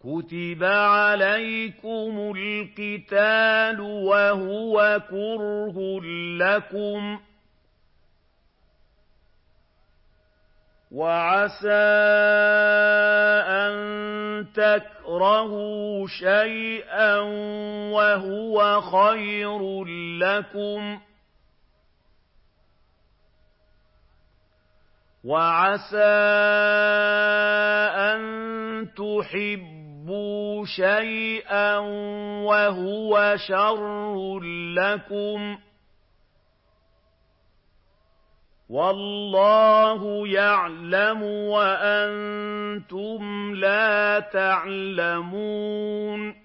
كُتِبَ عَلَيْكُمُ الْقِتَالُ وَهُوَ كُرْهٌ لَّكُمْ ۖ وَعَسَىٰ أَن تَكْرَهُوا شَيْئًا وَهُوَ خَيْرٌ لَّكُمْ ۖ وَعَسَىٰ أَن تُحِبُّوا شَيْئًا وَهُوَ شَرٌّ لَّكُمْ ۗ وَاللَّهُ يَعْلَمُ وَأَنتُمْ لَا تَعْلَمُونَ